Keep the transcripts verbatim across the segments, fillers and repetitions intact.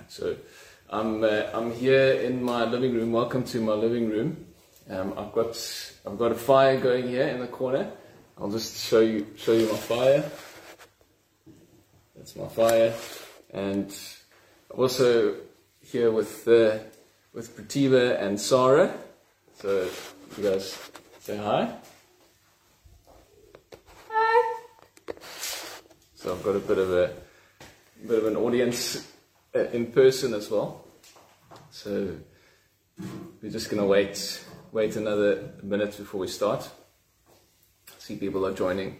So I'm uh, I'm here in my living room. Welcome to my living room. Um, I've got I've got a fire going here in the corner. I'll just show you show you my fire. That's my fire, and I'm also here with uh, with Prativa and Sarah. So you guys say hi. Hi. So I've got a bit of a bit of an audience uh, in person as well. So we're just gonna wait wait another minute before we start. See, people are joining.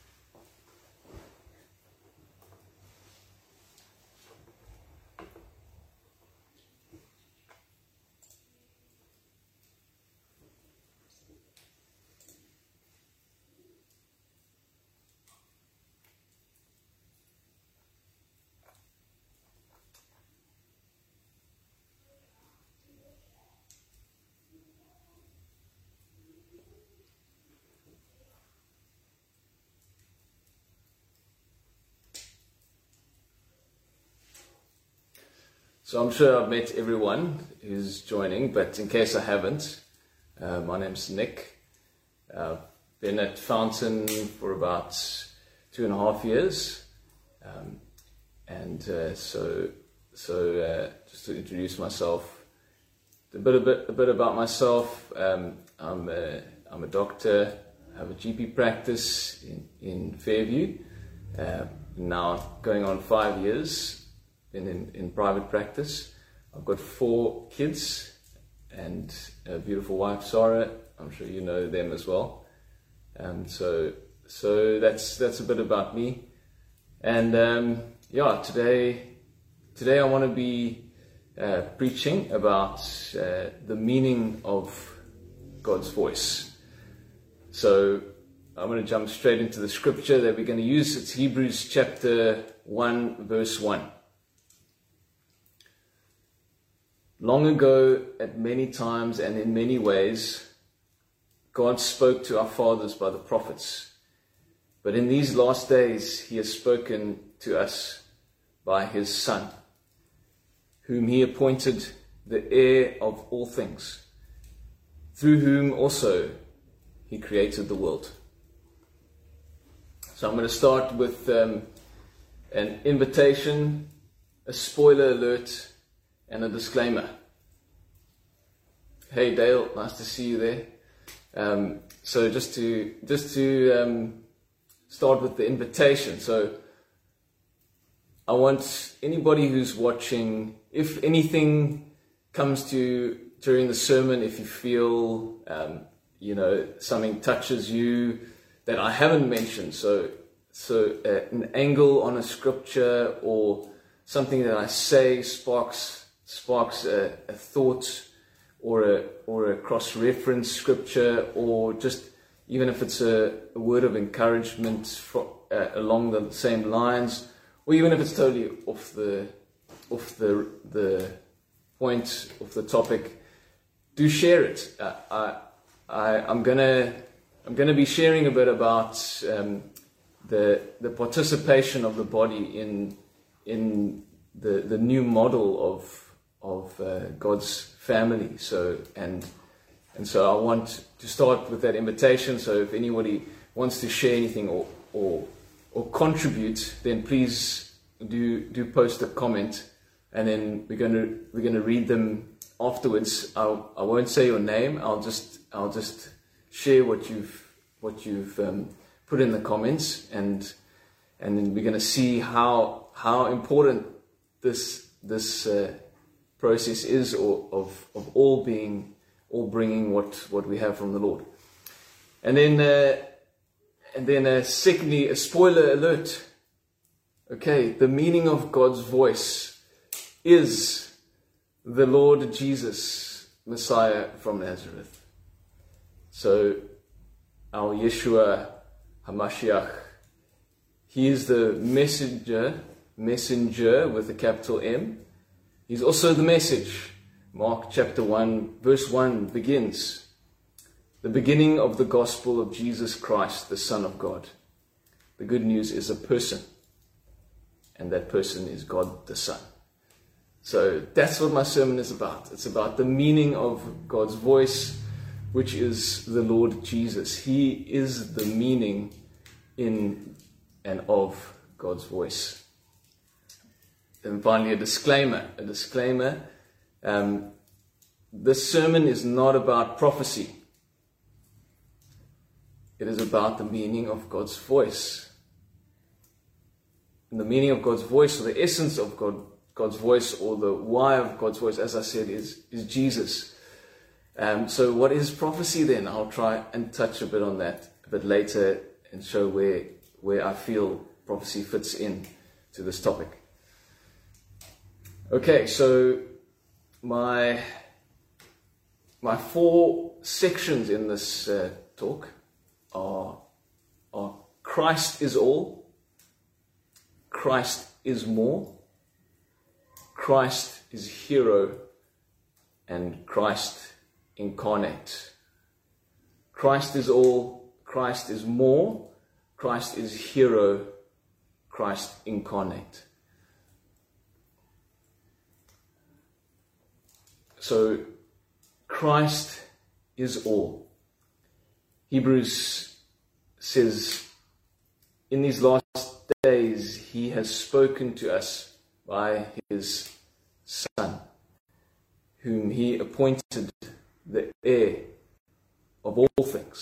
So I'm sure I've met everyone who's joining, but in case I haven't, uh, my name's Nick. I've uh, been at Fountain for about two and a half years, um, and uh, so so uh, just to introduce myself, a bit a bit a bit about myself. Um, I'm a, I'm a doctor. I have a G P practice in in Fairview. Uh, now going on five years. In, in, in private practice. I've got four kids and a beautiful wife, Sarah. I'm sure you know them as well. Um, so so that's that's a bit about me. And um, yeah, today today I want to be uh, preaching about uh, the meaning of God's voice. So I'm going to jump straight into the scripture that we're going to use. It's Hebrews chapter one, verse one. Long ago, at many times and in many ways, God spoke to our fathers by the prophets. But in these last days, he has spoken to us by his Son, whom he appointed the heir of all things, through whom also he created the world. So I'm going to start with um, an invitation, a spoiler alert, and a disclaimer. Hey Dale, nice to see you there. Um, so just to just to um, start with the invitation. So I want anybody who's watching, if anything comes to you during the sermon, if you feel um, you know something touches you that I haven't mentioned, so so uh, an angle on a scripture or something that I say sparks. sparks a, a thought or a or a cross-reference scripture, or just even if it's a, a word of encouragement for, uh, along the same lines, or even if it's totally off the off the the point of the topic, do share it. Uh, I, I I'm gonna I'm gonna be sharing a bit about um, the the participation of the body in in the the new model of of uh, God's family. So and and so I want to start with that invitation. So if anybody wants to share anything or or or contribute, then please do do post a comment, and then we're going to we're going to read them afterwards. I'll, I won't say your name. I'll just I'll just share what you've what you've um, put in the comments, and and then we're going to see how how important this this uh, process is, or of of all being, all bringing what what we have from the Lord. And then uh, and then uh, secondly, a spoiler alert. Okay, the meaning of God's voice is the Lord Jesus, Messiah from Nazareth. So our Yeshua HaMashiach, he is the messenger, messenger with a capital M. He's also the message. Mark chapter one, verse one begins, the beginning of the gospel of Jesus Christ, the Son of God. The good news is a person, and that person is God the Son. So that's what my sermon is about. It's about the meaning of God's voice, which is the Lord Jesus. He is the meaning in and of God's voice. And finally, a disclaimer. A disclaimer. Um, this sermon is not about prophecy. It is about the meaning of God's voice. And the meaning of God's voice, or the essence of God, God's voice, or the why of God's voice, as I said, is, is Jesus. Um, so what is prophecy then? I'll try and touch a bit on that a bit later and show where, where I feel prophecy fits in to this topic. Okay, so my, my four sections in this uh, talk are, are Christ is all, Christ is more, Christ is hero, and Christ incarnate. Christ is all, Christ is more, Christ is hero, Christ incarnate. So, Christ is all. Hebrews says, in these last days, he has spoken to us by his Son, whom he appointed the heir of all things.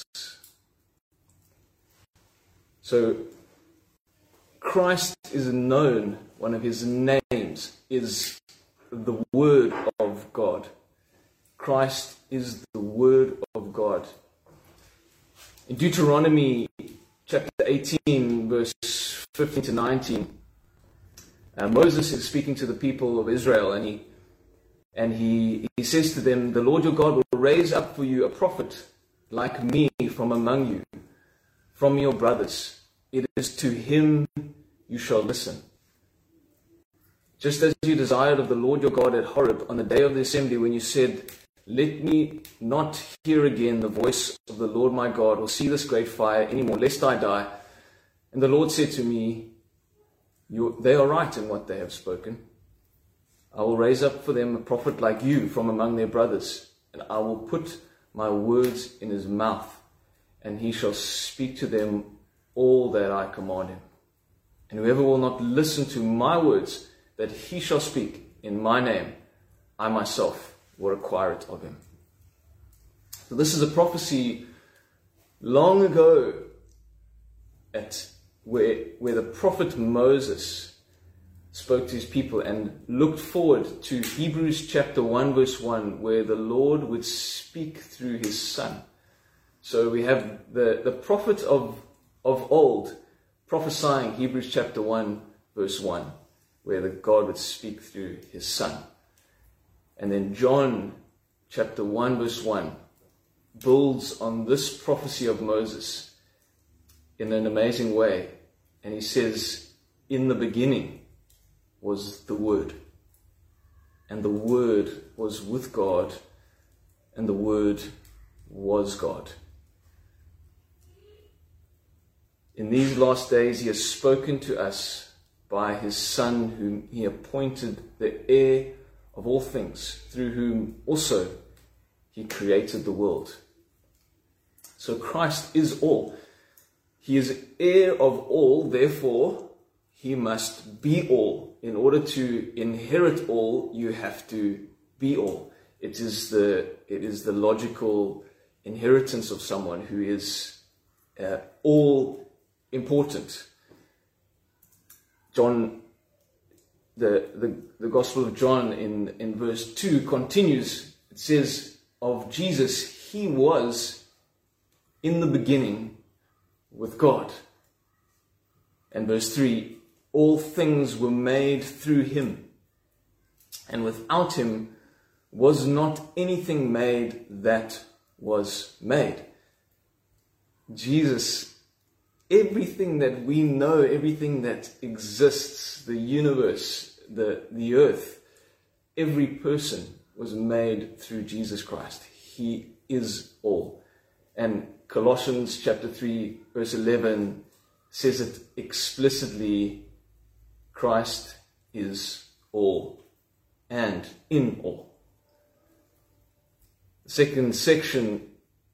So, Christ is known, one of his names is the Word of God. Christ is the Word of God. In Deuteronomy chapter eighteen, verse fifteen to nineteen, uh, Moses is speaking to the people of Israel, and he and he, he says to them, "The Lord your God will raise up for you a prophet like me from among you, from your brothers. It is to him you shall listen. Just as you desired of the Lord your God at Horeb on the day of the assembly, when you said, 'Let me not hear again the voice of the Lord my God, or see this great fire anymore, lest I die.' And the Lord said to me, you, they are right in what they have spoken. I will raise up for them a prophet like you from among their brothers, and I will put my words in his mouth, and he shall speak to them all that I command him. And whoever will not listen to my words that he shall speak in my name, I myself will require it of him." So this is a prophecy long ago at where, where the prophet Moses spoke to his people and looked forward to Hebrews chapter one verse one, where the Lord would speak through his Son. So we have the, the prophet of, of old prophesying Hebrews chapter one verse one, where the God would speak through his Son. And then John chapter one verse one builds on this prophecy of Moses in an amazing way. And he says, "In the beginning was the Word, and the Word was with God, and the Word was God." In these last days he has spoken to us by his Son, whom he appointed the heir of all things, through whom also he created the world. So Christ is all. He is heir of all, therefore he must be all. In order to inherit all, you have to be all. It is the, it is the logical inheritance of someone who is uh, all important. John, the, the, the Gospel of John in, in verse two continues. It says of Jesus, he was in the beginning with God. And verse three, all things were made through him, and without him was not anything made that was made. Jesus, everything that we know, everything that exists, the universe, the, the earth, every person was made through Jesus Christ. He is all. And Colossians chapter three verse eleven says it explicitly, Christ is all. and in all. The second section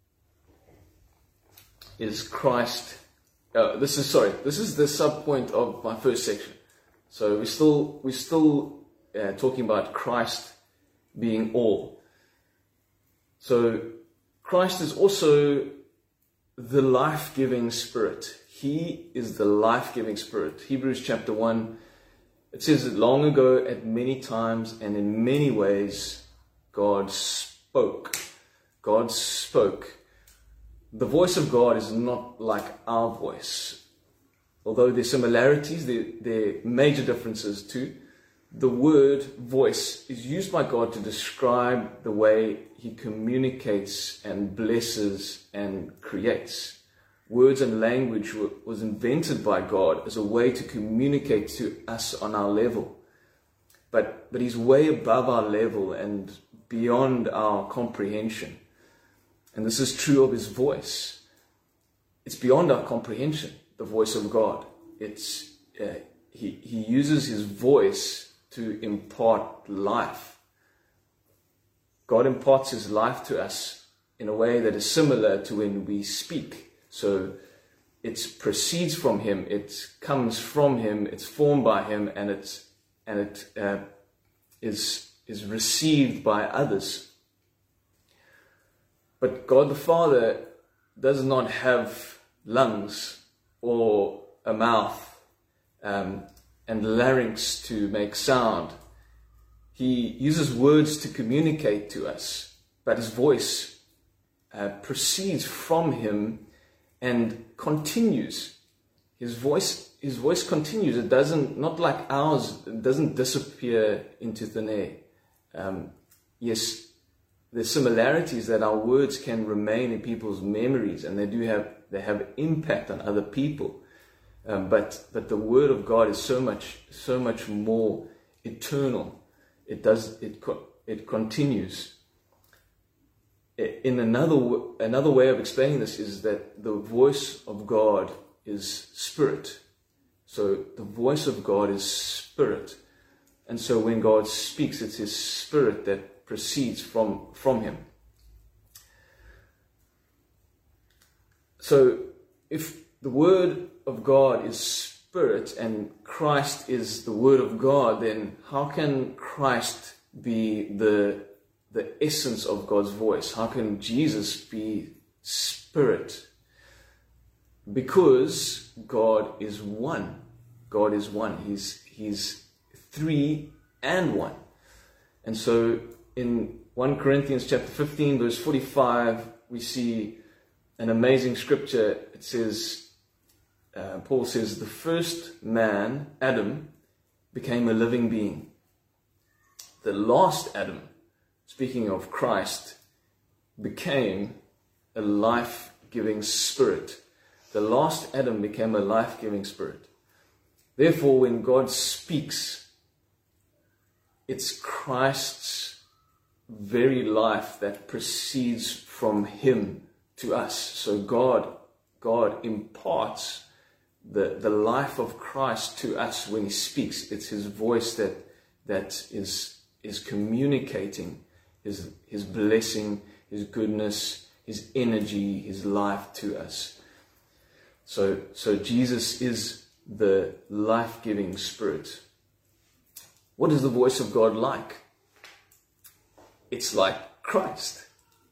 is Christ. Uh, this is sorry. This is the subpoint of my first section. So we're still we're still uh, talking about Christ being all. So Christ is also the life-giving Spirit. He is the life-giving Spirit. Hebrews chapter one. It says that long ago, at many times and in many ways, God spoke. God spoke. The voice of God is not like our voice. Although there's similarities, there, there are major differences too. The word voice is used by God to describe the way He communicates and blesses and creates. Words and language were, was invented by God as a way to communicate to us on our level. But, but He's way above our level and beyond our comprehension. And this is true of His voice. It's beyond our comprehension, the voice of God. It's uh, he, he uses His voice to impart life. God imparts His life to us in a way that is similar to when we speak. So it proceeds from Him, it comes from Him, it's formed by Him, and it's and it uh, is is received by others. But God the Father does not have lungs or a mouth um, and larynx to make sound. He uses words to communicate to us, but His voice uh, proceeds from Him and continues. His voice, His voice continues. It doesn't, not like ours, it doesn't disappear into thin air. Um, yes, there's similarities that our words can remain in people's memories, and they do have, they have impact on other people. Um, but, but the Word of God is so much, so much more eternal. It does, it, it continues. In another another way of explaining this is that the voice of God is spirit. So the voice of God is spirit. And so when God speaks, it's His Spirit that proceeds from, from Him. So if the Word of God is spirit and Christ is the Word of God, then how can Christ be the the essence of God's voice? How can Jesus be spirit? Because God is one. God is one. He's, he's three and one. And so in First Corinthians chapter fifteen, verse forty-five, we see an amazing scripture. It says, uh, Paul says, the first man, Adam, became a living being. The last Adam, speaking of Christ, became a life-giving spirit. The last Adam became a life-giving spirit. Therefore, when God speaks, it's Christ's very life that proceeds from Him to us. So God, God imparts the, the life of Christ to us when He speaks. It's His voice that, that is, is communicating His, his blessing, His goodness, His energy, His life to us. So, so Jesus is the life-giving Spirit. What is the voice of God like? It's like Christ.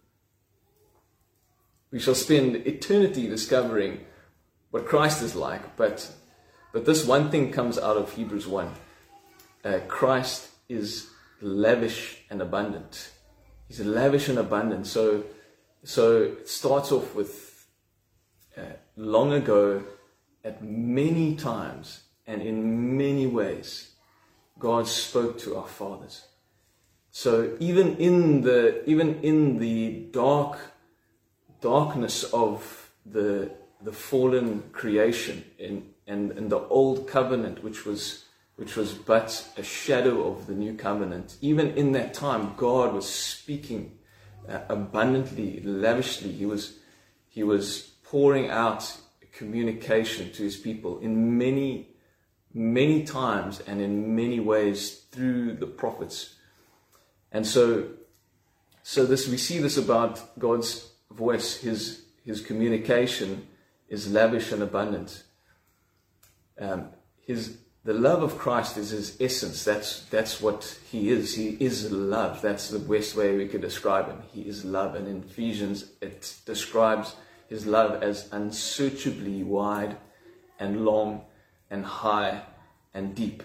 We shall spend eternity discovering what Christ is like, but, but this one thing comes out of Hebrews one. Uh, Christ is lavish and abundant. He's lavish and abundant. So, so it starts off with uh, long ago, at many times and in many ways, God spoke to our fathers. So even in the even in the dark darkness of the the fallen creation in and, and the old covenant, which was which was but a shadow of the new covenant, even in that time, God was speaking uh, abundantly, lavishly. He was, he was pouring out communication to His people in many, many times and in many ways through the prophets. And so, so this we see this about God's voice. His his communication is lavish and abundant. Um, his the love of Christ is his essence. That's that's what he is. He is love. That's the best way we could describe him. He is love. And in Ephesians, it describes his love as unsearchably wide and long and high and deep.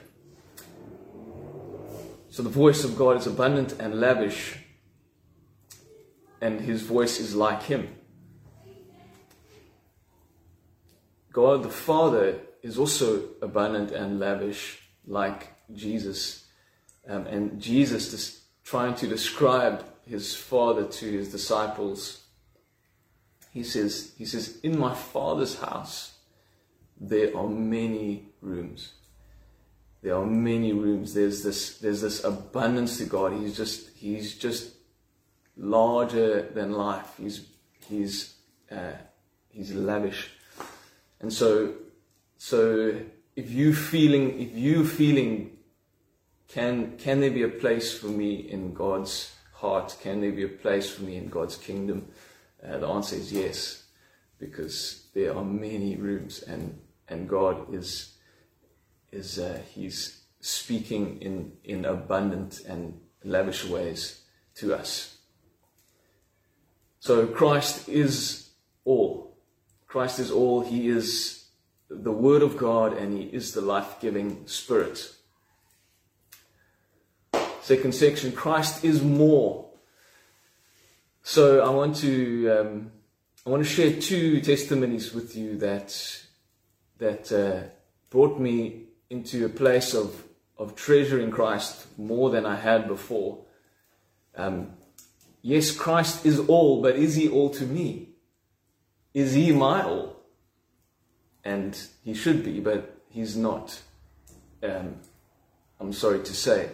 So the voice of God is abundant and lavish, and his voice is like him. God the Father is also abundant and lavish, like Jesus. Um, and Jesus is trying to describe his Father to his disciples. He says, he says, in my Father's house, there are many rooms. There are many rooms. There's this, there's this abundance to God. He's just, he's just larger than life. He's, he's, uh, he's lavish. And so, so if you feeling, if you feeling, can, can there be a place for me in God's heart? Can there be a place for me in God's kingdom? Uh, the answer is yes, because there are many rooms, and, and God is, is uh, he's speaking in, in abundant and lavish ways to us. So Christ is all. Christ is all. He is the Word of God, and he is the life-giving Spirit. Second section, Christ is more. So I want to um, I want to share two testimonies with you that that uh, brought me into a place of of treasuring Christ more than I had before. Um, yes, Christ is all, but is he all to me? Is he my all? And he should be, but he's not. Um, I'm sorry to say.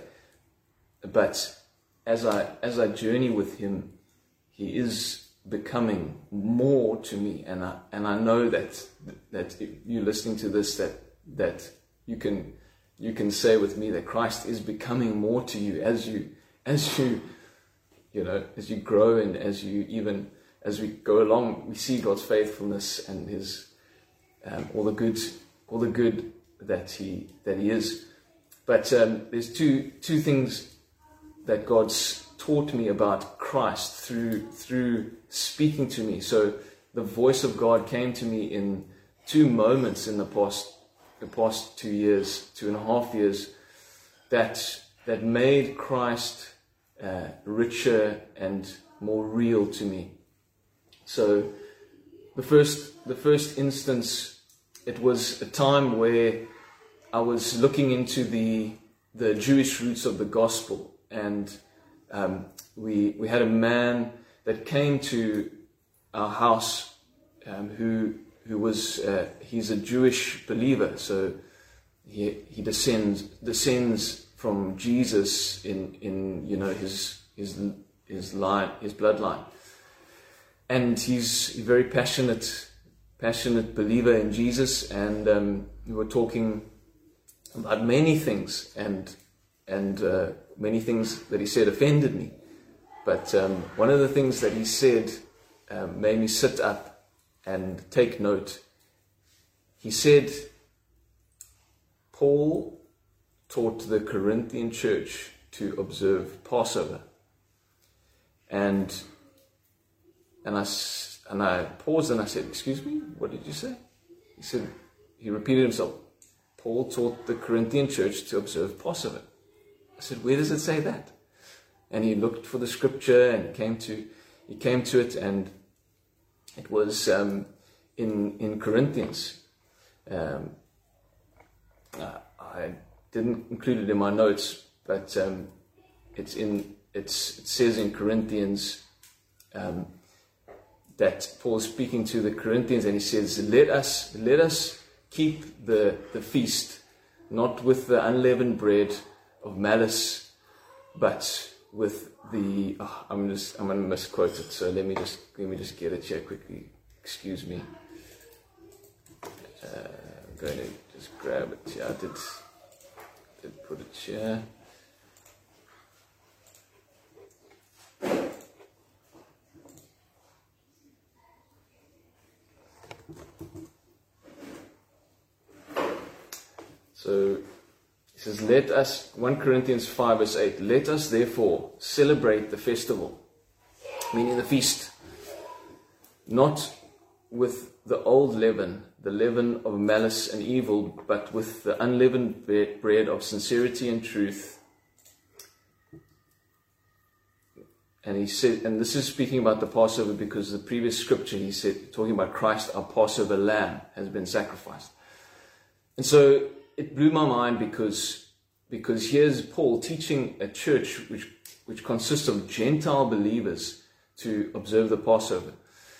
But as I as I journey with him, he is becoming more to me, and I and I know that that if you're listening to this, that that you can you can say with me that Christ is becoming more to you as you as you you know as you grow, and as you even as we go along, we see God's faithfulness and his um, all the good all the good that he that he is. But um, there's two two things that God's taught me about Christ through through speaking to me. So the voice of God came to me in two moments in the past the past two years, two and a half years, that that made Christ uh, richer and more real to me. So the first the first instance, it was a time where I was looking into the the Jewish roots of the gospel, and um, we we had a man that came to our house um, who who was uh, he's a Jewish believer, so he he descends descends from Jesus in in you know his his his line his bloodline, and he's a very passionate passionate believer in Jesus, and um, we were talking about many things, and and uh, many things that he said offended me. But um, one of the things that he said um, made me sit up and take note. He said, Paul taught the Corinthian church to observe Passover. And and I, and I paused and I said, excuse me, what did you say? He said, he repeated himself, Paul taught the Corinthian church to observe Passover. I said, where does it say that? And he looked for the scripture, and he came to he came to it, and it was um, in in Corinthians. Um, uh, I didn't include it in my notes, but um, it's in it's it says in Corinthians um, that Paul's speaking to the Corinthians, and he says, "Let us let us keep the the feast, not with the unleavened bread of malice, but with the." Oh, I'm just I'm going to misquote it, so let me just let me just get it here quickly. Excuse me. Uh, I'm going to just grab it here. I did did put it here. So he says, let us, First Corinthians five verse eight, let us therefore celebrate the festival, meaning the feast, not with the old leaven, the leaven of malice and evil, but with the unleavened bread of sincerity and truth. And he said, and this is speaking about the Passover, because the previous scripture he said, talking about Christ, our Passover lamb, has been sacrificed. And so it blew my mind, because because here's Paul teaching a church which which consists of Gentile believers to observe the Passover.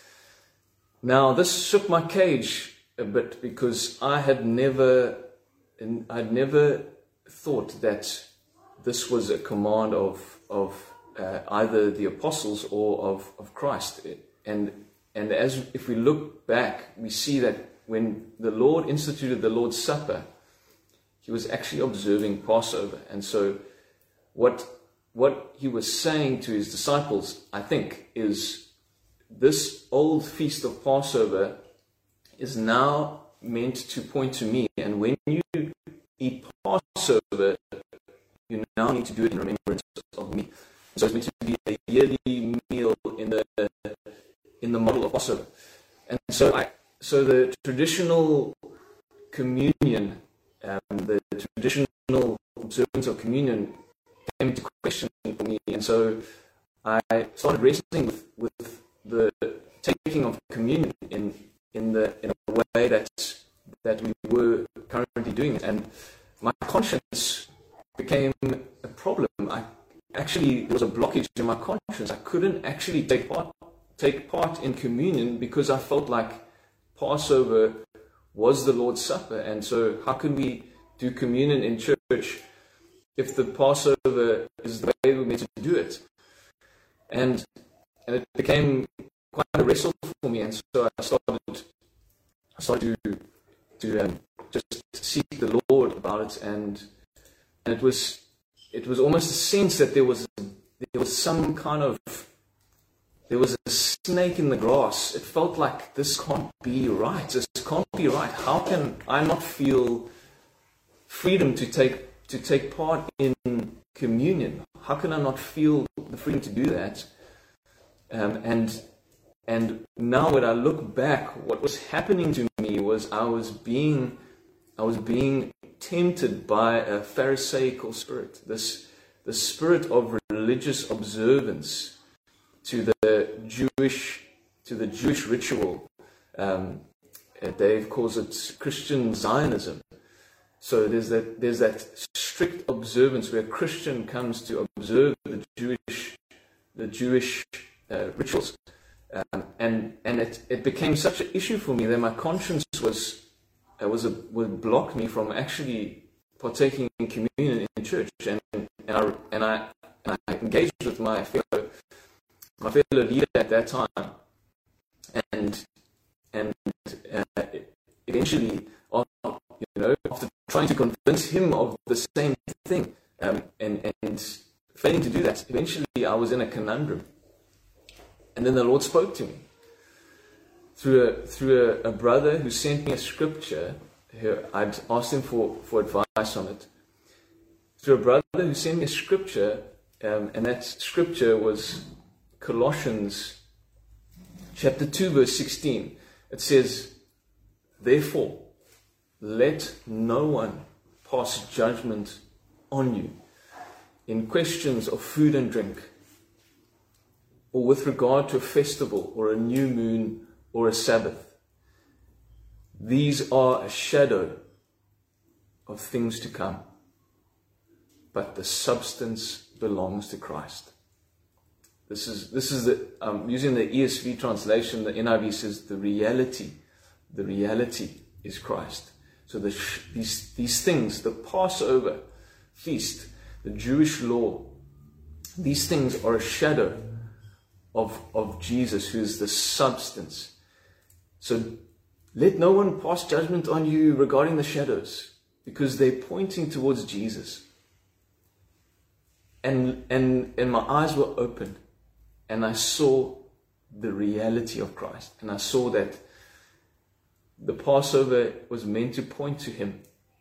Now this shook my cage a bit, because I had never I'd never thought that this was a command of of uh, either the apostles or of, of Christ. And and as if we look back, we see that when the Lord instituted the Lord's Supper, he was actually observing Passover. And so what what he was saying to his disciples, I think, is this old feast of Passover is now meant to point to me. And when you eat Passover, you now need to do it in remembrance of me. So it's meant to be a yearly meal in the in the model of Passover. And so I so the traditional communion, um, the traditional observance of communion came into question for me. And so I started wrestling with, with the taking of communion in in the in a way that that we were currently doing it. And my conscience became a problem. I actually there was a blockage in my conscience. I couldn't actually take part take part in communion, because I felt like Passover was the Lord's Supper. And so how can we do communion in church if the Passover is the way we're meant to do it? And and it became quite a wrestle for me. And so I started I started to to um, just seek the Lord about it, and and it was it was almost a sense that there was there was some kind of there was a snake in the grass. It felt like this can't be right. This can't be right. How can I not feel freedom to take to take part in communion? How can I not feel the freedom to do that? Um, and and now when I look back, what was happening to me was I was being I was being tempted by a Pharisaical spirit, this the spirit of religious observance to the Jewish to the Jewish ritual. Um, Dave calls it Christian Zionism. So there's that there's that strict observance where a Christian comes to observe the Jewish the Jewish uh, rituals, um, and and it, it became such an issue for me that my conscience was uh, was a, would block me from actually partaking in communion in church, and and I and I, and I engaged with my fellow my fellow leader at that time, and and uh, eventually, after, you know, after trying to convince him of the same thing, um, and and failing to do that, eventually I was in a conundrum. And then the Lord spoke to me through a through a, a brother who sent me a scripture. Here, I'd asked him for, for advice on it. Through a brother who sent me a scripture, um, and that scripture was Colossians chapter two, verse sixteen. It says, "Therefore, let no one pass judgment on you in questions of food and drink, or with regard to a festival or a new moon or a Sabbath. These are a shadow of things to come, but the substance belongs to Christ." This is this is the um, using the E S V translation. The N I V says the reality, the reality is Christ. So the, these these things, the Passover feast, the Jewish law, these things are a shadow of of Jesus, who is the substance. So let no one pass judgment on you regarding the shadows, because they're pointing towards Jesus. And and and my eyes were opened, and I saw the reality of Christ, and I saw that the Passover was meant to point to him,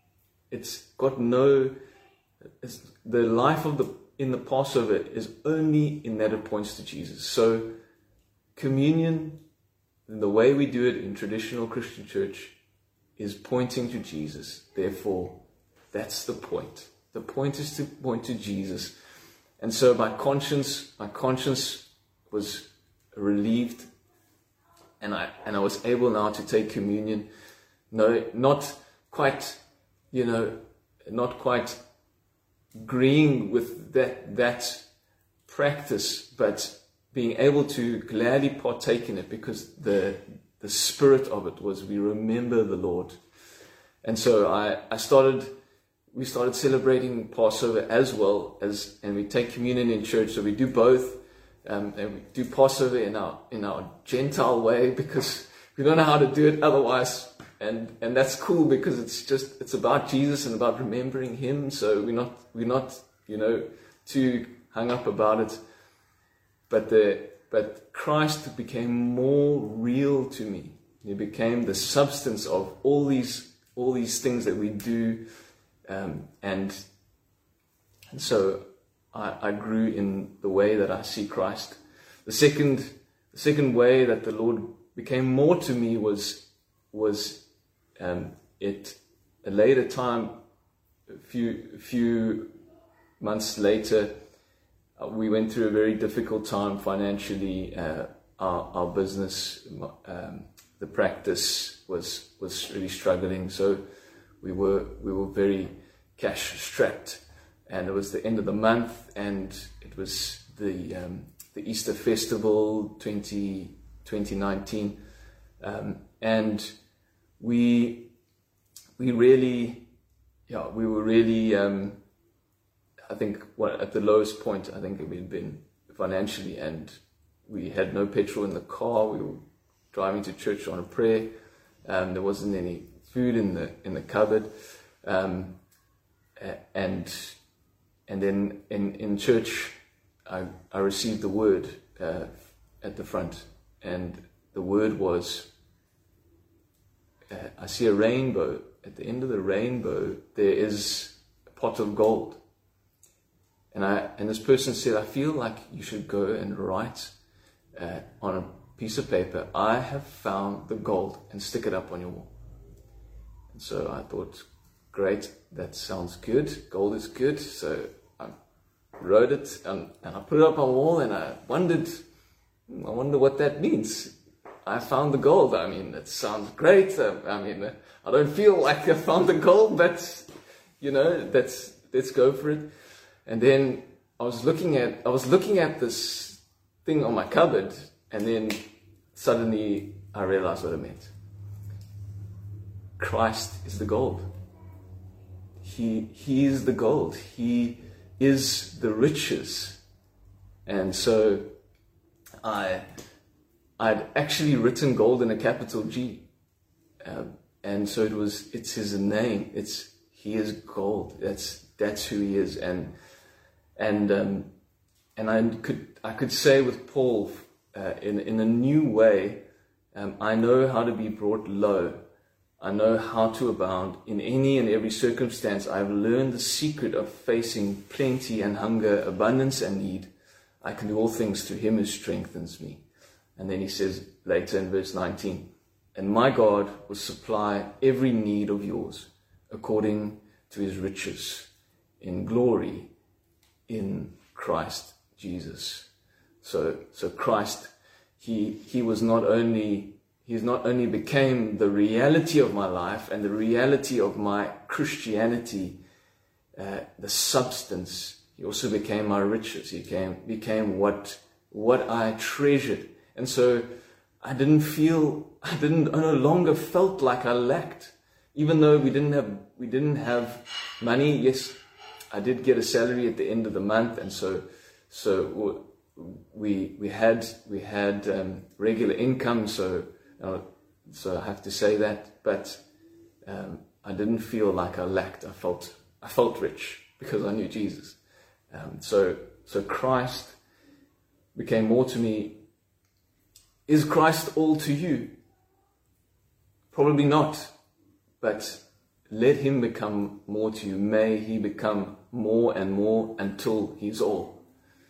It's got no, it's, the life of the, in the Passover is only in that it points to Jesus. So communion, the way we do it in traditional Christian church, is pointing to Jesus. Therefore, that's the point. The point is to point to Jesus. And so my conscience, my conscience was relieved, and I and I was able now to take communion. No, not quite, you know, not quite agreeing with that that practice, but being able to gladly partake in it, because the the spirit of it was, we remember the Lord. And so I, I started, we started celebrating Passover as well as, and we take communion in church. So we do both, um, and we do Passover in our, in our Gentile way, because we don't know how to do it otherwise. And, and that's cool, because it's just, it's about Jesus and about remembering him. So we're not, we're not, you know, too hung up about it. But the, But Christ became more real to me. He became the substance of all these all these things that we do, um, and, and so I, I grew in the way that I see Christ. The second the second way that the Lord became more to me was was um, at a later time, a few a few months later. Uh, we went through a very difficult time financially. Uh, our, our business, um, the practice was was really struggling. So we were we were very cash strapped, and it was the end of the month, and it was the um, the Easter festival twenty nineteen, um, and we we really yeah we were really. Um, I think well, at the lowest point, I think we'd been financially, and we had no petrol in the car. We were driving to church on a prayer. Um, there wasn't any food in the in the cupboard, um, and and then in in church, I I received the word uh, at the front, and the word was, uh, I see a rainbow. At the end of the rainbow, there is a pot of gold. And I and this person said, I feel like you should go and write uh, on a piece of paper, I have found the gold, and stick it up on your wall. And so I thought, great, that sounds good. Gold is good. So I wrote it, and, and I put it up on the wall, and I wondered, I wonder what that means. I found the gold. I mean, that sounds great. Uh, I mean, uh, I don't feel like I found the gold, but, you know, that's, let's go for it. And then I was looking at I was looking at this thing on my cupboard, and then suddenly I realized what it meant. Christ is the gold. He he is the gold. He is the riches. And so I I'd actually written gold in a capital G, um, and so it was it's his name. It's he is gold. That's that's who he is. And And um, and I could I could say with Paul uh, in in a new way, um, I know how to be brought low. I know how to abound in any and every circumstance. I've learned the secret of facing plenty and hunger, abundance and need. I can do all things through him who strengthens me. And then he says later in verse nineteen, and my God will supply every need of yours according to his riches in glory in Christ Jesus. So, so Christ, he he was not only he's not only became the reality of my life and the reality of my Christianity, uh, the substance. He also became my riches. He became became what what I treasured, and so I didn't feel I didn't I no longer felt like I lacked, even though we didn't have we didn't have money. Yes, I did get a salary at the end of the month, and so so we we had we had um, regular income. So uh, so I have to say that, but um, I didn't feel like I lacked. I felt I felt rich because I knew Jesus. Um, so so Christ became more to me. Is Christ all to you? Probably not, but let him become more to you. May he become more and more until he's all.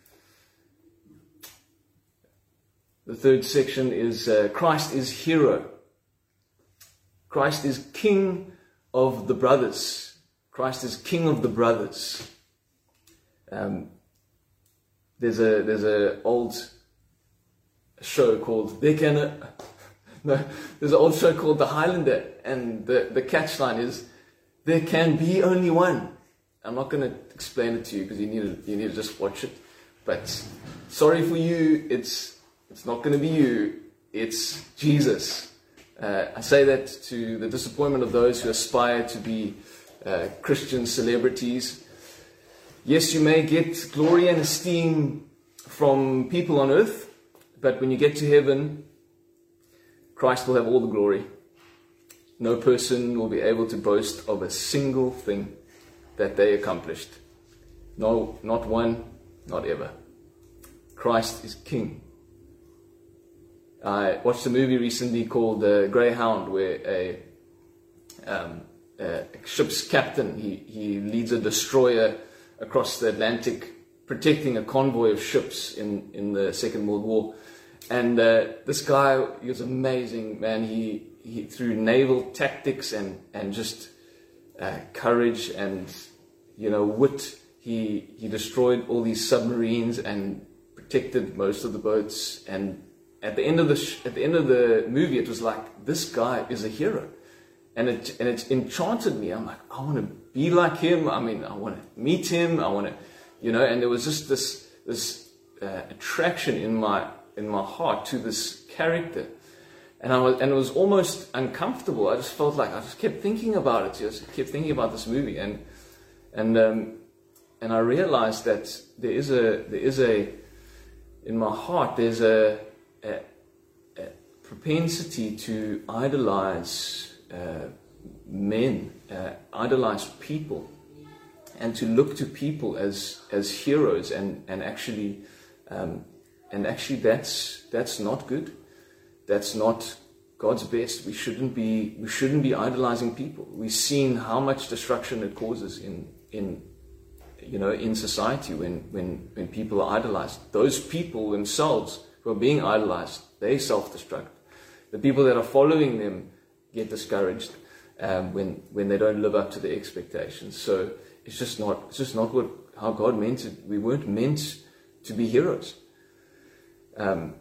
The third section is uh, Christ is hero. Christ is king of the brothers. Christ is king of the brothers. Um, there's a there's a old show called There Can a, no there's an old show called The Highlander, and the the catchline is there can be only one. I'm not going to explain it to you because you need to, you need to just watch it. But sorry for you, it's it's not going to be you. It's Jesus. Uh, I say that to the disappointment of those who aspire to be uh, Christian celebrities. Yes, you may get glory and esteem from people on earth, but when you get to heaven, Christ will have all the glory. No person will be able to boast of a single thing that they accomplished. No, not one, not ever. Christ is King. I watched a movie recently called uh, Greyhound, where a, um, a ship's captain, he, he leads a destroyer across the Atlantic, protecting a convoy of ships in, in the Second World War. And uh, this guy, he was amazing, man. He, he through naval tactics and, and just uh, courage and, you know, wit, he, he destroyed all these submarines and protected most of the boats. And At the end of the sh- at the end of the movie, it was like, this guy is a hero, and it and it enchanted me. I'm like, I want to be like him. I mean, I want to meet him. I want to, you know. And there was just this this uh, attraction in my in my heart to this character, and I was and it was almost uncomfortable. I just felt like I just kept thinking about it. Just kept thinking about this movie, and and um, and I realized that there is a there is a in my heart there's a A, a propensity to idolize uh, men, uh, idolize people, and to look to people as as heroes, and and actually, um, and actually that's that's not good. That's not God's best. We shouldn't be we shouldn't be idolizing people. We've seen how much destruction it causes in in you know in society when when when people are idolized. Those people themselves who are being idolized, they self-destruct. The people that are following them get discouraged um, when when they don't live up to their expectations. So it's just not it's just not what how God meant it. We weren't meant to be heroes. Um,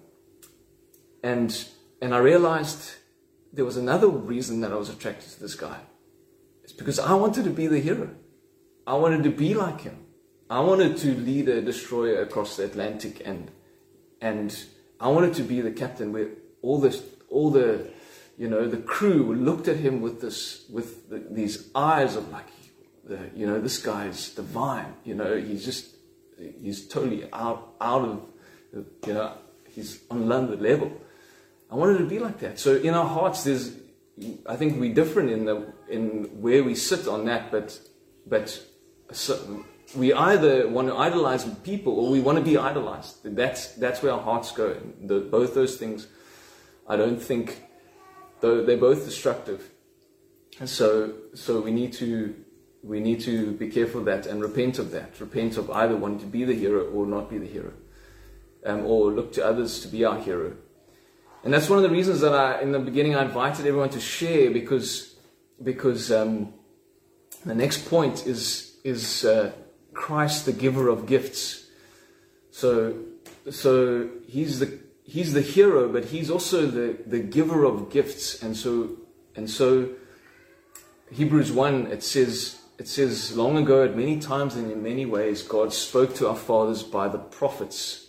and and I realized there was another reason that I was attracted to this guy. It's because I wanted to be the hero. I wanted to be like him. I wanted to lead a destroyer across the Atlantic, and And I wanted to be the captain where all this, all the, you know, the crew looked at him with this, with the, these eyes of like, the, you know, this guy's divine. You know, he's just, he's totally out, out of, you know, he's on another level. I wanted to be like that. So in our hearts, there's, I think we're different in the in where we sit on that, but but. So, we either want to idolize people or we want to be idolized. That's that's where our hearts go. The, both those things, I don't think, though they're both destructive. And so so we need to we need to be careful of that and repent of that. Repent of either wanting to be the hero or not be the hero, um, or look to others to be our hero. And that's one of the reasons that I, in the beginning, I invited everyone to share, because because um, the next point is is. Uh, Christ, the giver of gifts. So, so he's the he's the hero, but he's also the, the giver of gifts. And so, and so, Hebrews one, it says it says long ago, at many times and in many ways, God spoke to our fathers by the prophets.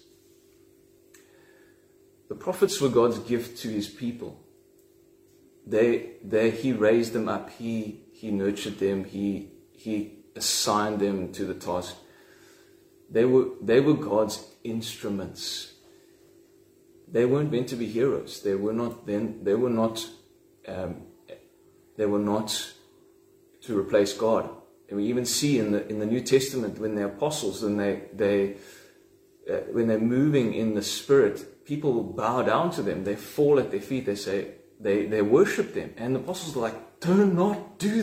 The prophets were God's gift to His people. They, they, He raised them up. He, He nurtured them. He, He. assigned them to the task. They were they were God's instruments. They weren't meant to be heroes. They were not then. They were not. Um, they were not to replace God. And we even see in the in the New Testament when the apostles, when they they uh, when they're moving in the Spirit, people bow down to them. They fall at their feet. They say they they worship them. And the apostles are like, "Do not do that.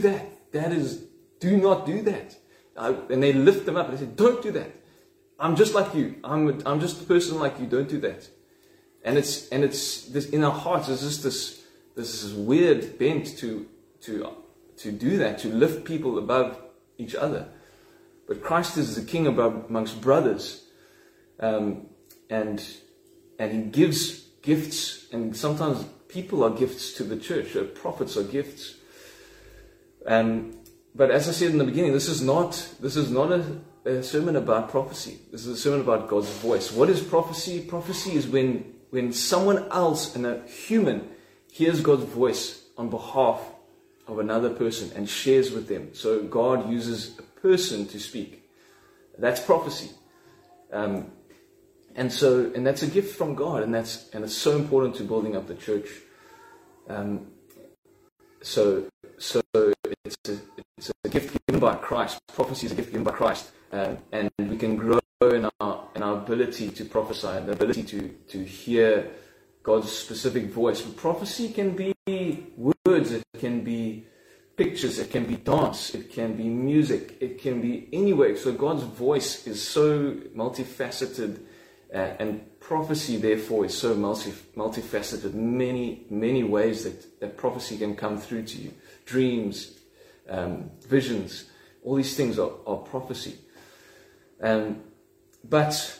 that is, do not do that. I, and they lift them up and they say, don't do that. I'm just like you. I'm, a, I'm just a person like you. Don't do that. And it's, and it's this, in our hearts, there's just this, this weird bent to, to, to do that, to lift people above each other. But Christ is the king above, amongst brothers. Um, and, and he gives gifts, and sometimes people are gifts to the church. So prophets are gifts. Um, but as I said in the beginning, this is not, this is not a, a sermon about prophecy. This is a sermon about God's voice. What is prophecy? Prophecy is when, when someone else, and a human, hears God's voice on behalf of another person and shares with them. So God uses a person to speak. That's prophecy. Um, and so, and that's a gift from God, and that's, and it's so important to building up the church. Um, so, so it's a, it's a gift given by Christ. Prophecy is a gift given by Christ, um, and we can grow in our in our ability to prophesy, the ability to to hear God's specific voice. But prophecy can be words, it can be pictures, it can be dance, it can be music, it can be any way. So God's voice is so multifaceted, uh, and prophecy therefore is so multi, multifaceted, many, many ways that, that prophecy can come through to you. Dreams, um, visions, all these things are, are prophecy. Um, but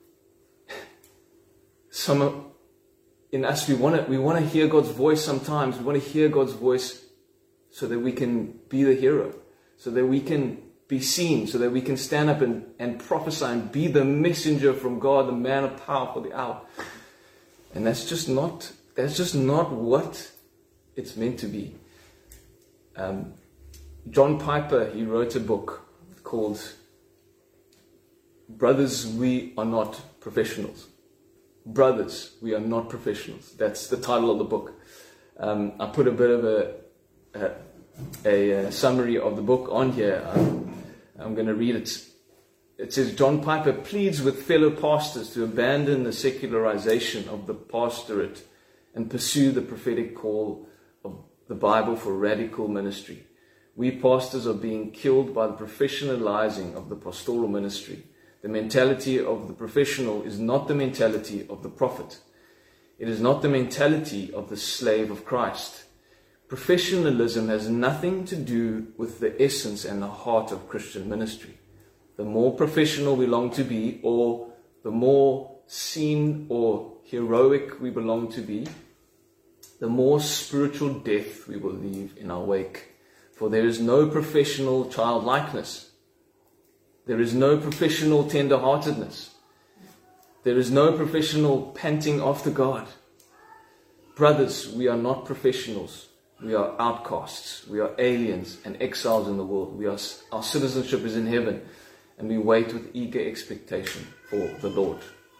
some of, in us, we want to we want to hear God's voice sometimes. We want to hear God's voice so that we can be the hero, so that we can be seen, so that we can stand up and, and prophesy and be the messenger from God, the man of power for the hour. And that's just not that's just not what it's meant to be. Um, John Piper, he wrote a book called Brothers, We Are Not Professionals. Brothers, We Are Not Professionals. That's the title of the book. Um, I put a bit of a, a, a, a summary of the book on here. I'm, I'm going to read it. It says, John Piper pleads with fellow pastors to abandon the secularization of the pastorate and pursue the prophetic call of the Bible for radical ministry. We pastors are being killed by the professionalizing of the pastoral ministry. The mentality of the professional is not the mentality of the prophet. It is not the mentality of the slave of Christ. Professionalism has nothing to do with the essence and the heart of Christian ministry. The more professional we long to be, or the more seen or heroic we belong to be, the more spiritual death we will leave in our wake. For there is no professional childlikeness. There is no professional tender-heartedness. There is no professional panting after God. Brothers, we are not professionals. We are outcasts. We are aliens and exiles in the world. We are, our citizenship is in heaven, and we wait with eager expectation for the Lord.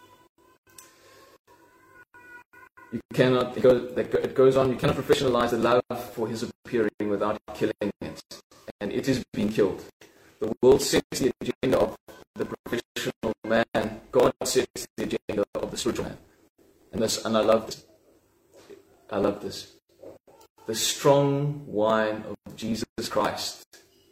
You cannot, it goes, it goes on, you cannot professionalize the love for his appearing without killing it. And it is being killed. The world sets the agenda of the professional man. God sets the agenda of the spiritual man. And this, and I love this. I love this. The strong wine of Jesus Christ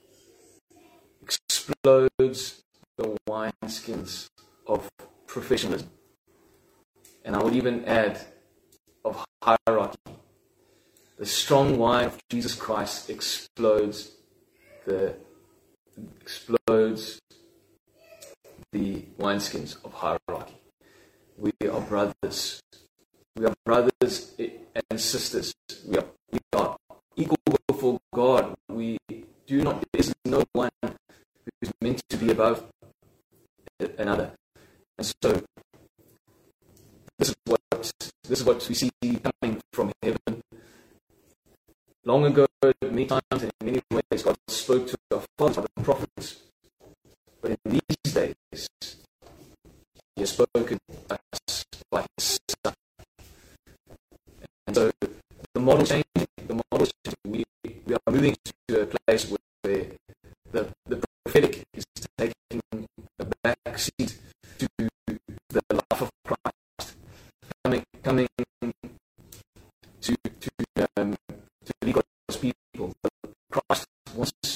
explodes the wineskins of professionalism. And I would even add of hierarchy. The strong wine of Jesus Christ explodes the explodes the wineskins of hierarchy. We are brothers. We are brothers and sisters. We are, we are equal before God. We do not, there is no one who is meant to be above another. And so, this is what this is what we see coming from heaven. Long ago, many times and in many ways, God spoke to our fathers by the prophets. But in these days, He has spoken to us by His Son. And so the model is changing. The model is changing. We, we are moving to a place where the, the prophetic is taking a back seat to the life of Christ. Coming, coming to, to, um, to lead God's people. Christ wants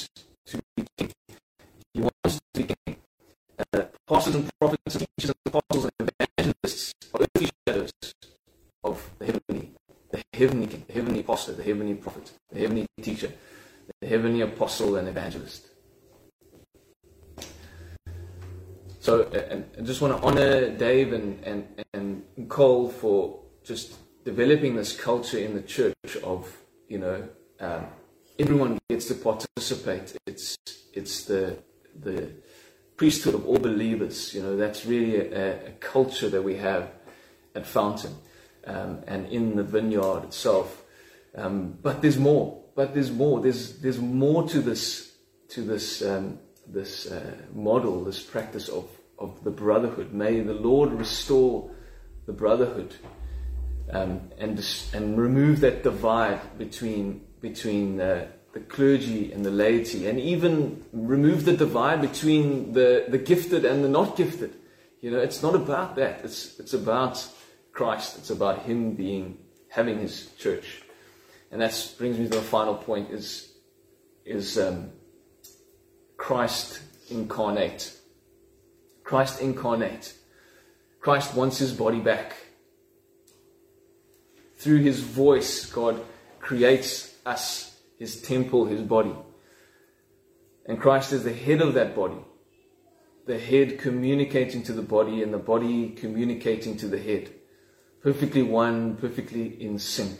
prophets, teachers, apostles, and evangelists are earthly shadows of the heavenly, the heavenly king, the heavenly apostle, the heavenly prophet, the heavenly teacher, the heavenly apostle and evangelist. So and I just want to honor Dave and, and, and Cole for just developing this culture in the church of, you know, um, everyone gets to participate. It's it's the the priesthood of all believers. You know, that's really a, a culture that we have at Fountain um, and in the vineyard itself. Um, but there's more. But there's more. There's there's more to this to this um, this uh, model, this practice of of the brotherhood. May the Lord restore the brotherhood um, and and remove that divide between between uh, the clergy and the laity, and even remove the divide between the, the gifted and the not gifted. You know, it's not about that. It's it's about Christ. It's about Him being having His church, and that brings me to the final point: is is um, Christ incarnate. Christ incarnate. Christ wants His body back. Through His voice, God creates us, His temple, His body. And Christ is the head of that body. The head communicating to the body and the body communicating to the head. Perfectly one, perfectly in sync.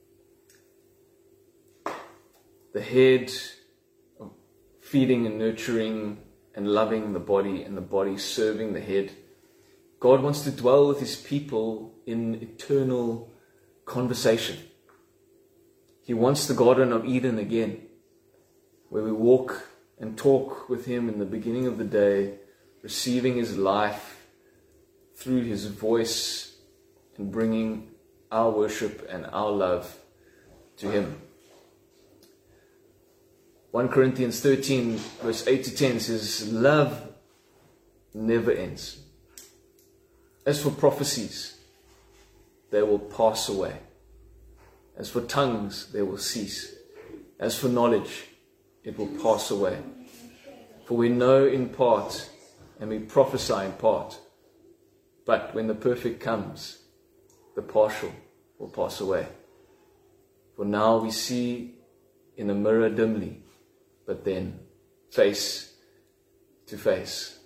The head feeding and nurturing and loving the body, and the body serving the head. God wants to dwell with His people in eternal conversation. He wants the Garden of Eden again, where we walk and talk with Him in the beginning of the day, receiving His life through His voice and bringing our worship and our love to Him. First Corinthians thirteen verse eight to ten says, love never ends. As for prophecies, they will pass away. As for tongues, they will cease. As for knowledge, it will pass away. For we know in part, and we prophesy in part. But when the perfect comes, the partial will pass away. For now we see in a mirror dimly, but then face to face.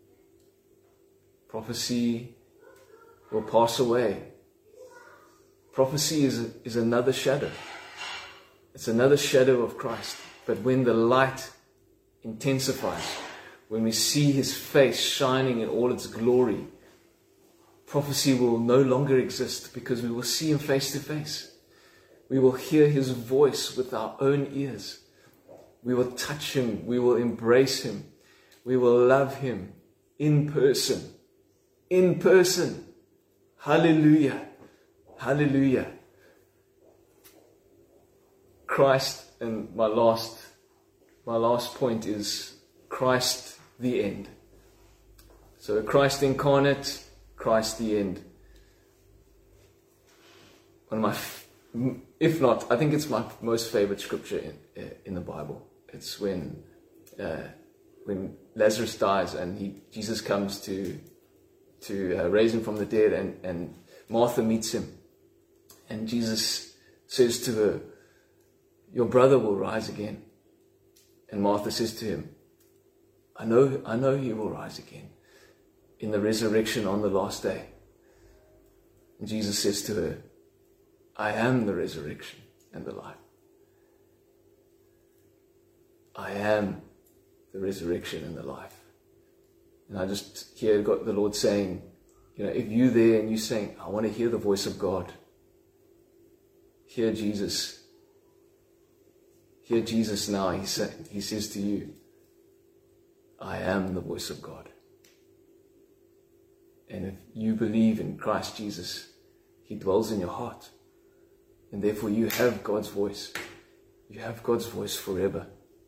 Prophecy will pass away. Prophecy is, is another shadow. It's another shadow of Christ. But when the light intensifies, when we see His face shining in all its glory, prophecy will no longer exist, because we will see Him face to face. We will hear His voice with our own ears. We will touch Him. We will embrace Him. We will love Him in person. In person. Hallelujah. Hallelujah. Christ, and my last, my last point is Christ the end. So Christ incarnate, Christ the end. One of my, if not, I think it's my most favorite scripture in, in the Bible. It's when uh, when Lazarus dies and he Jesus comes to to uh, raise him from the dead, and, and Martha meets him, and Jesus says to her, your brother will rise again. And Martha says to him, I know, I know he will rise again in the resurrection on the last day. And Jesus says to her, I am the resurrection and the life. I am the resurrection and the life. And I just hear God, the Lord saying, you know, if you're there and you're saying, I want to hear the voice of God, hear Jesus. Hear Jesus now. He, say, he says to you, I am the voice of God. And if you believe in Christ Jesus, He dwells in your heart. And therefore you have God's voice. You have God's voice forever.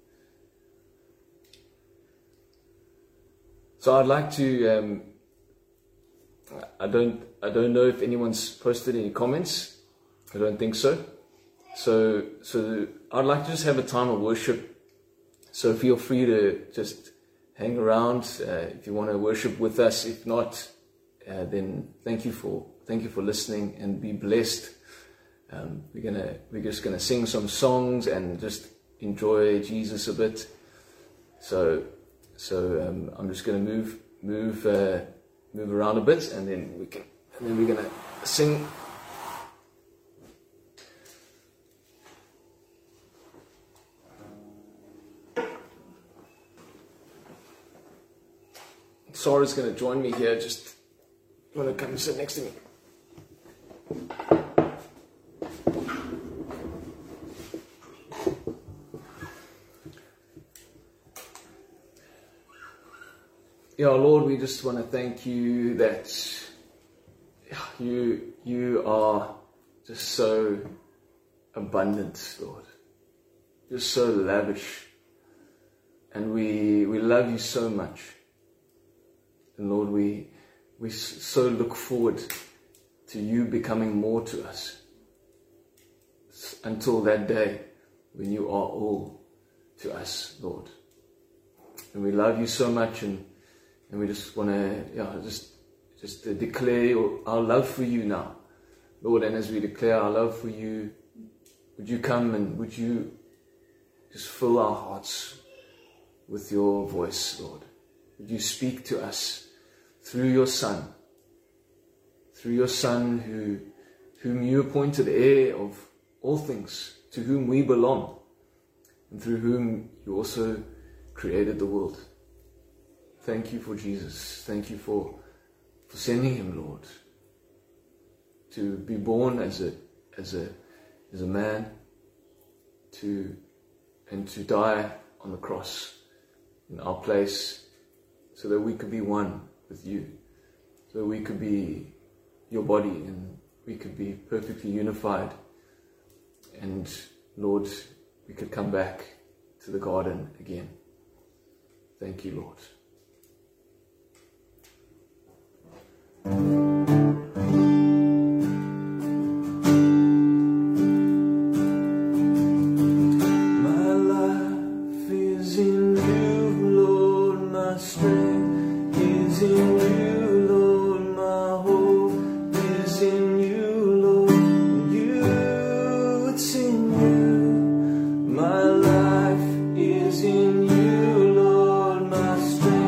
So I'd like to, um, I don't, I don't know if anyone's posted any comments. I don't think so. So, so I'd like to just have a time of worship. So feel free to just hang around uh, if you want to worship with us. If not, uh, then thank you for thank you for listening, and be blessed. Um, we're gonna we're just gonna sing some songs and just enjoy Jesus a bit. So so um, I'm just gonna move move uh, move around a bit, and then we can and then we're gonna sing. Sarah's going to join me here. Just want to come sit next to me. Yeah, Lord, we just want to thank you that you you are just so abundant, Lord. You're so lavish, and we we love you so much. And Lord, we we so look forward to you becoming more to us until that day when you are all to us, Lord. And we love you so much, and and we just want to yeah just just to declare your, our love for you now, Lord. And as we declare our love for you, would you come and would you just fill our hearts with your voice, Lord? Would you speak to us through your Son, through your Son who, whom you appointed heir of all things, to whom we belong, and through whom you also created the world. Thank you for Jesus. Thank you for, for sending him, Lord, to be born as a as a as a man, to and to die on the cross in our place, so that we could be one with you, so we could be your body, and we could be perfectly unified, and Lord, we could come back to the garden again. Thank you, Lord. My life is in you, Lord, my strength is in you, Lord, my hope is in you, Lord, in you, it's in you. My life is in you, Lord, my strength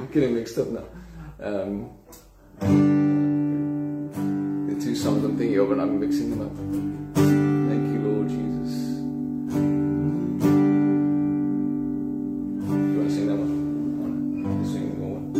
getting mixed up now. Um, the two songs I'm thinking of, and I'm mixing them up. Thank you, Lord Jesus. Do you want to sing that one? I'll sing more one.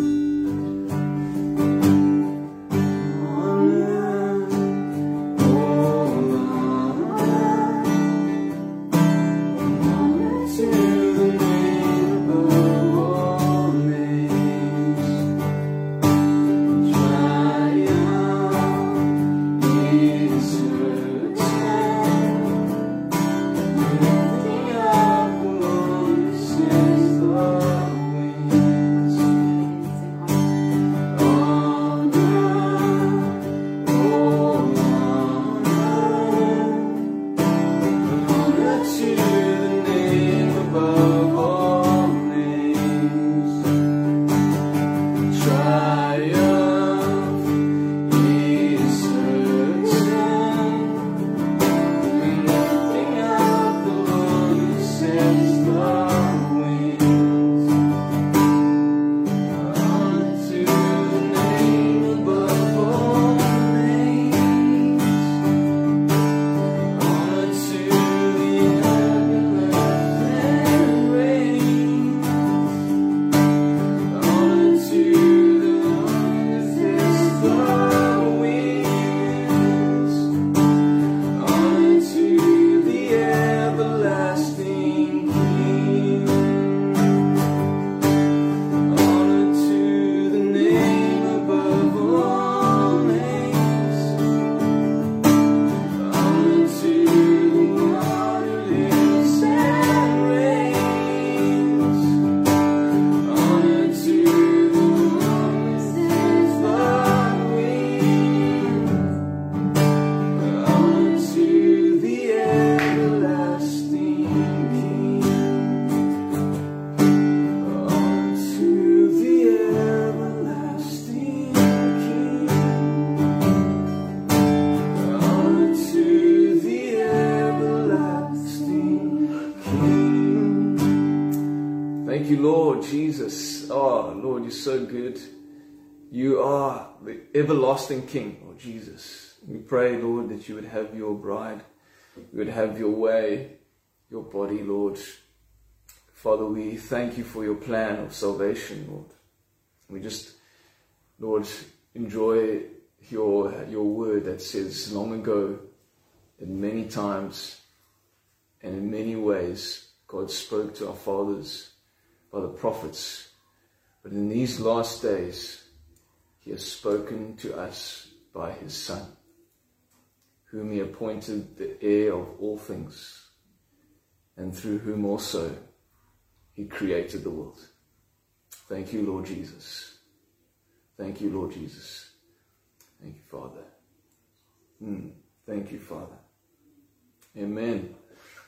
Thank you, Lord Jesus. Oh, Lord, you're so good. You are the everlasting King, Lord Jesus. We pray, Lord, that you would have your bride. You would have your way, your body, Lord. Father, we thank you for your plan of salvation, Lord. We just, Lord, enjoy your, your word that says long ago, and many times, and in many ways, God spoke to our fathers by the prophets. But in these last days, he has spoken to us by his Son, whom he appointed the heir of all things, and through whom also he created the world. Thank you, Lord Jesus. Thank you, Lord Jesus. Thank you, Father. Mm, thank you, Father. Amen.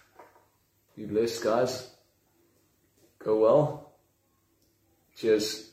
Be blessed, guys. Go well. Cheers.